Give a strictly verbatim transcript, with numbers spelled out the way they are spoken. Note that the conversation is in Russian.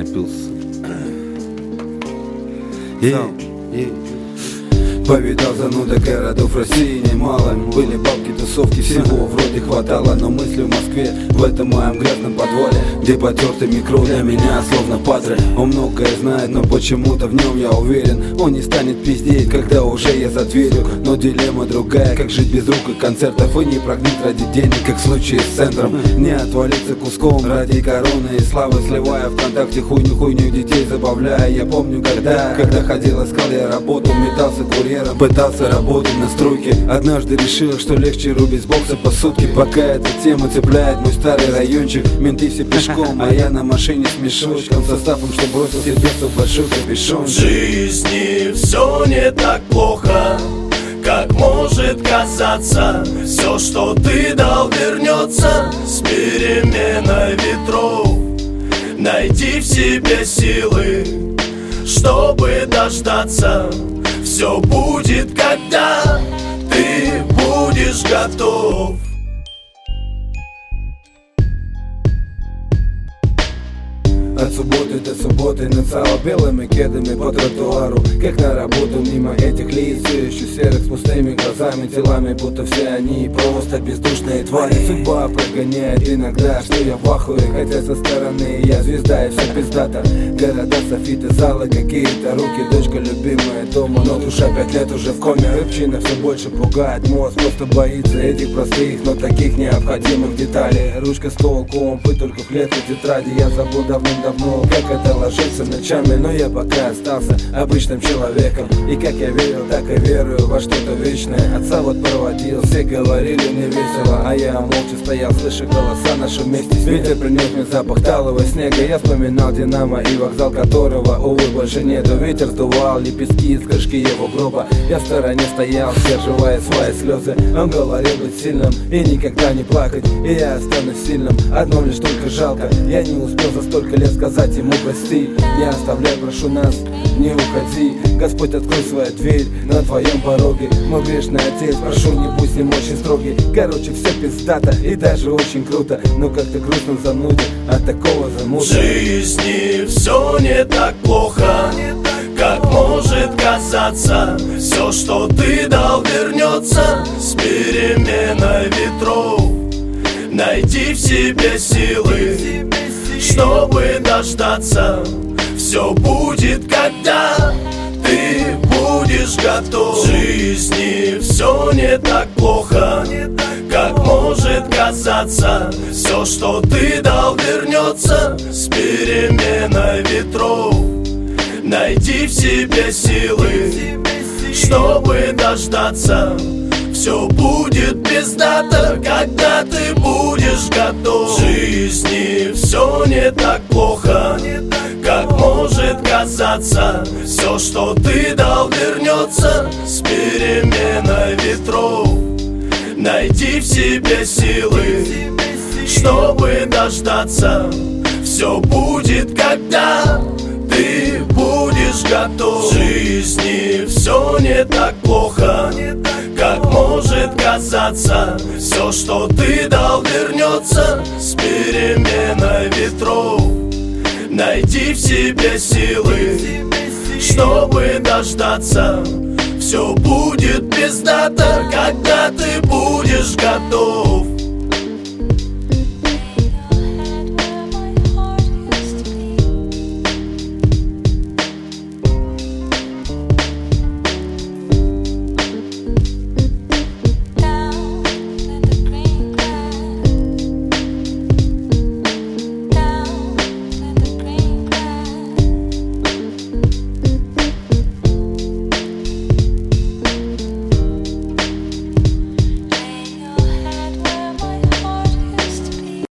напился. Yeah, yeah. Повидал зануда городов России немало. Были бабки, тусовки, всего вроде хватало. Но мысли в Москве, в этом моем грязном подвале, где потертый микро для меня словно патре. Он многое знает, но почему-то в нем я уверен. Он не станет пиздеть, когда уже я за дверью. Но дилемма другая, как жить без рук и концертов, и не прогнить ради денег, как в случае с центром. Не отвалиться куском ради короны и славы, сливая ВКонтакте хуйню-хуйню детей забавляя. Я помню, когда, когда ходил, искал я работу, метался курьером, пытался работать на стройке. Однажды решил, что легче рубить с бокса по сутки. Пока эта тема цепляет мой старый райончик. Менты все пешком, а я на машине с мешочком, составом, что бросил сердцу большой капюшон. В жизни все не так плохо, как может казаться. Все, что ты дал, вернется с переменой ветров. Найди в себе силы, чтобы дождаться. Все будет, когда ты будешь готов. От субботы до субботы нацало белыми кедами по тротуару, как на работу мимо этих лиц, все еще серых с пустыми глазами, телами, будто все они просто бездушные твари. Судьба прогоняет иногда, что я в ахуе, хотя со стороны я звезда и все пиздата. Города, софиты, залы, какие-то руки, дочка любимая дома, но душа пять лет уже в коме. Рыбчина все больше пугает, мозг просто боится этих простых, но таких необходимых деталей. Ручка, стол, комп и только клетка тетради. Я забыл давным-давно, как это ложится ночами, но я пока остался обычным человеком. И как я верил, так и верую во что-то вечное. Отца вот проводил, все говорили мне весело, а я молча стоял, слыша голоса наши вместе. Ветер принес мне запах талого снега. Я вспоминал Динамо и вокзал которого, увы, больше нету. Ветер сдувал лепестки из крышки его гроба. Я в стороне стоял, сдерживая свои слезы. Он говорил быть сильным и никогда не плакать, и я останусь сильным, одно лишь только жалко. Я не успел за столько лет сказать ему прости. Не оставляй, прошу нас, не уходи. Господь, открой свою дверь на твоем пороге. Мой грешный отец, прошу, не будь с ним очень строгий. Короче, все пиздато и даже очень круто, но как-то грустно занудит от такого замута. В жизни все не так плохо, как может казаться. Все, что ты дал, вернется с переменой ветров. Найди в себе силы, чтобы дождаться. Все будет, когда ты будешь готов. В жизни все не так плохо, как может казаться. Все, что ты дал, вернется с переменой ветров. Найди в себе силы, чтобы дождаться. Все будет пиздато, когда ты будешь готов. В жизни все не так плохо, как может казаться. Все, что ты дал, вернется с переменой ветров. Найди в себе силы, чтобы дождаться. Все будет, когда ты будешь готов. В жизни все не так плохо, как может казаться. Все, что ты дал, вернется с переменой ветров. Найди в себе силы, чтобы дождаться. Все будет пиздато, когда ты будешь готов.